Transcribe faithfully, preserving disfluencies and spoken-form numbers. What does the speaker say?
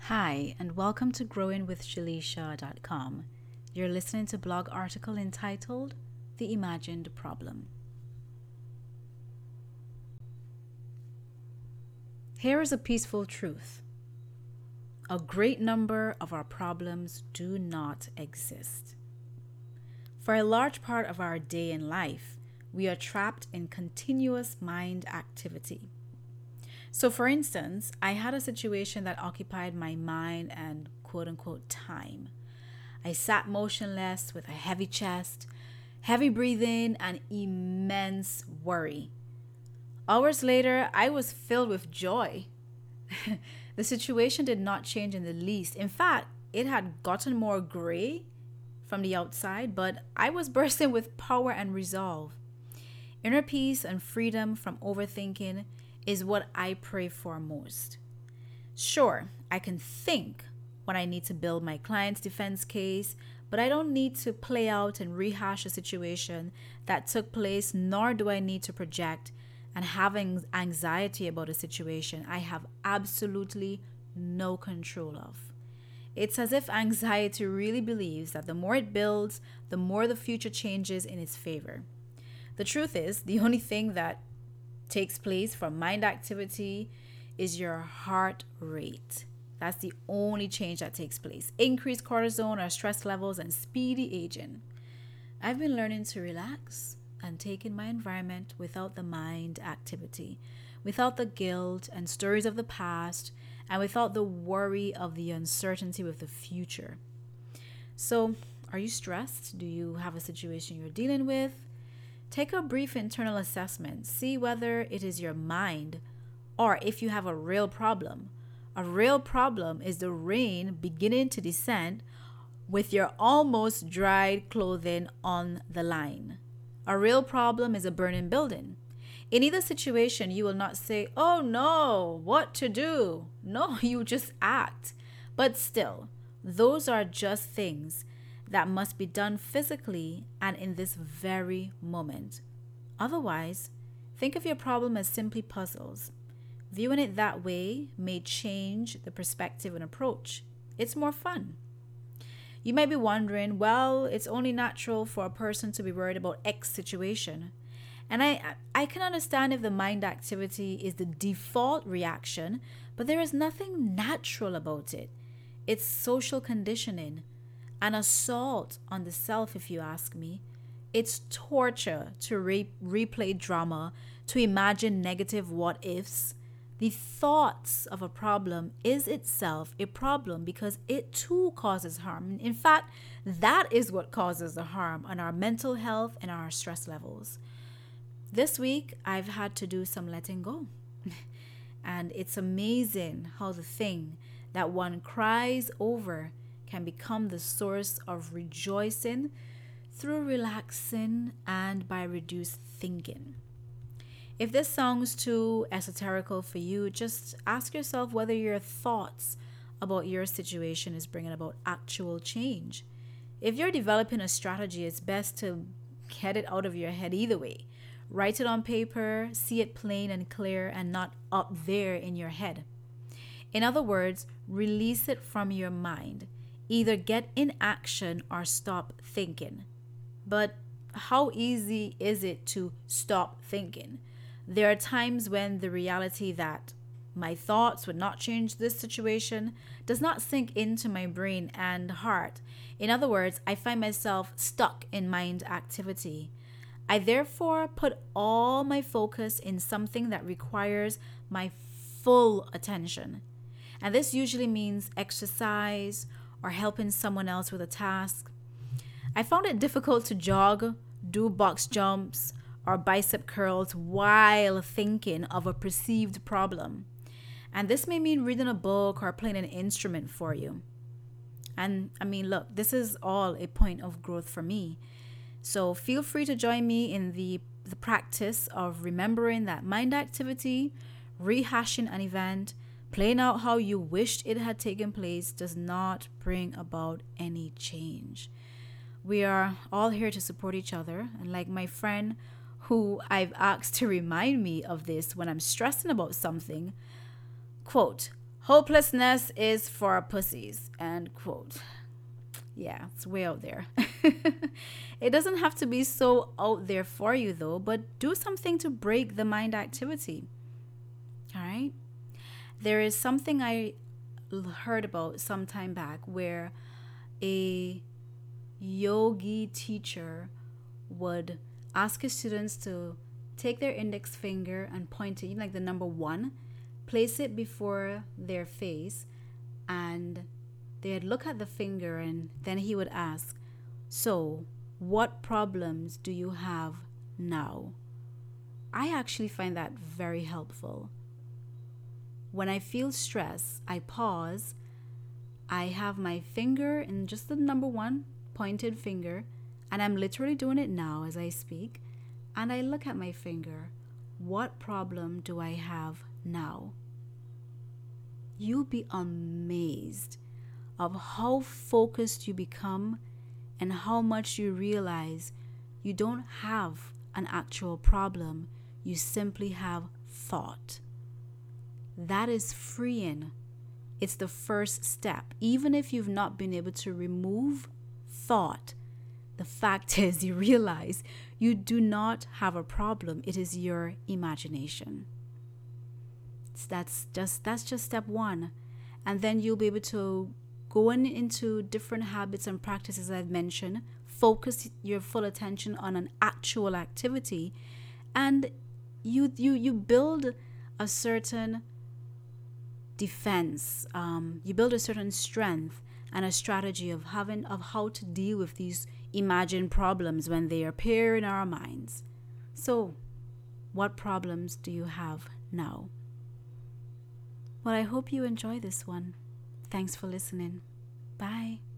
Hi, and welcome to growing with shalisha dot com. You're listening to a blog article entitled The Imagined Problem. Here is a peaceful truth. A great number of our problems do not exist. For a large part of our day in life, we are trapped in continuous mind activity. So, for instance, I had a situation that occupied my mind and quote unquote time. I sat motionless with a heavy chest, heavy breathing, and immense worry. Hours later, I was filled with joy. The situation did not change in the least. In fact, it had gotten more gray from the outside, but I was bursting with power and resolve. Inner peace and freedom from overthinking is what I pray for most. Sure, I can think when I need to build my client's defense case, but I don't need to play out and rehash a situation that took place, nor do I need to project and have anxiety about a situation I have absolutely no control of. It's as if anxiety really believes that the more it builds, the more the future changes in its favor. The truth is, the only thing that takes place from mind activity is your heart rate. That's the only change that takes place. Increased cortisol or stress levels and speedy aging. I've been learning to relax and take in my environment without the mind activity, without the guilt and stories of the past, and without the worry of the uncertainty with the future. So, are you stressed? Do you have a situation you're dealing with? Take a brief internal assessment. See whether it is your mind or if you have a real problem. A real problem is the rain beginning to descend with your almost dried clothing on the line. A real problem is a burning building. In either situation, you will not say, "Oh no, what to do?" No, you just act. But still, those are just things that must be done physically and in this very moment. Otherwise, think of your problem as simply puzzles. Viewing it that way may change the perspective and approach. It's more fun. You might be wondering, well, it's only natural for a person to be worried about X situation. And I, I can understand if the mind activity is the default reaction, but there is nothing natural about it. It's social conditioning. An assault on the self, if you ask me. It's torture to re- replay drama, to imagine negative what ifs. The thoughts of a problem is itself a problem because it too causes harm. In fact, that is what causes the harm on our mental health and our stress levels. This week, I've had to do some letting go. And it's amazing how the thing that one cries over can become the source of rejoicing through relaxing and by reduced thinking. If this sounds too esoterical for you, just ask yourself whether your thoughts about your situation is bringing about actual change. If you're developing a strategy, it's best to get it out of your head either way. Write it on paper, see it plain and clear, and not up there in your head. In other words, release it from your mind. Either get in action or stop thinking. But how easy is it to stop thinking? There are times when the reality that my thoughts would not change this situation does not sink into my brain and heart. In other words, I find myself stuck in mind activity. I therefore put all my focus in something that requires my full attention. And this usually means exercise or helping someone else with a task. I found it difficult to jog, do box jumps, or bicep curls while thinking of a perceived problem. And this may mean reading a book or playing an instrument for you. And I mean, look, this is all a point of growth for me. So feel free to join me in the, the practice of remembering that mind activity, rehashing an event, playing out how you wished it had taken place does not bring about any change. We are all here to support each other. And like my friend who I've asked to remind me of this when I'm stressing about something, quote, Hopelessness is for pussies, end quote. Yeah, it's way out there. It doesn't have to be so out there for you, though, but do something to break the mind activity. All right? There is something I heard about some time back where a yogi teacher would ask his students to take their index finger and point it, like the number one, place it before their face, and they'd look at the finger, and then he would ask, so what problems do you have now? I actually find that very helpful. When I feel stress, I pause. I have my finger in just the number one pointed finger, and I'm literally doing it now as I speak. And I look at my finger. What problem do I have now? You'll be amazed of how focused you become and how much you realize you don't have an actual problem. You simply have thought. That is freeing. It's the first step. Even if you've not been able to remove thought, the fact is you realize you do not have a problem. It is your imagination. So that's just that's just step one. And then you'll be able to go in, into different habits and practices I've mentioned. Focus your full attention on an actual activity, and you you you build a certain defense. Um, you build a certain strength and a strategy of having of how to deal with these imagined problems when they appear in our minds. So, what problems do you have now? Well, I hope you enjoy this one. Thanks for listening. Bye.